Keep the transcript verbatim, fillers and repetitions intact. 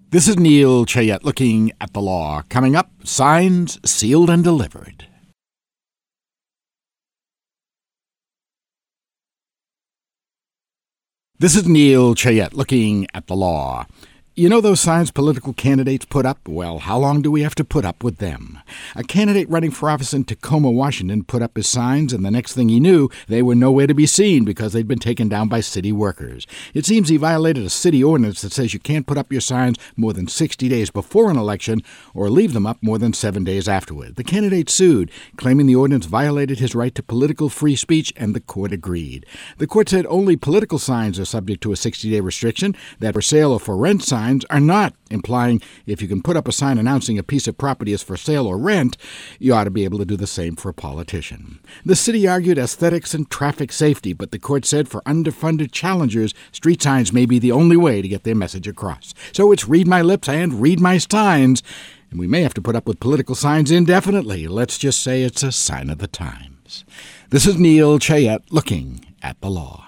This is Neil Chayette looking at the law. Coming up, signs sealed and delivered. This is Neil Chayette looking at the law. You know those signs political candidates put up? Well, how long do we have to put up with them? A candidate running for office in Tacoma, Washington, put up his signs, and the next thing he knew, they were nowhere to be seen because they'd been taken down by city workers. It seems he violated a city ordinance that says you can't put up your signs more than sixty days before an election or leave them up more than seven days afterward. The candidate sued, claiming the ordinance violated his right to political free speech, and the court agreed. The court said only political signs are subject to a sixty-day restriction, that for sale or for rent signs are not, implying if you can put up a sign announcing a piece of property is for sale or rent, you ought to be able to do the same for a politician. The city argued aesthetics and traffic safety, but the court said for underfunded challengers, street signs may be the only way to get their message across. So it's read my lips and read my signs, and we may have to put up with political signs indefinitely. Let's just say it's a sign of the times. This is Neil Chayette looking at the law.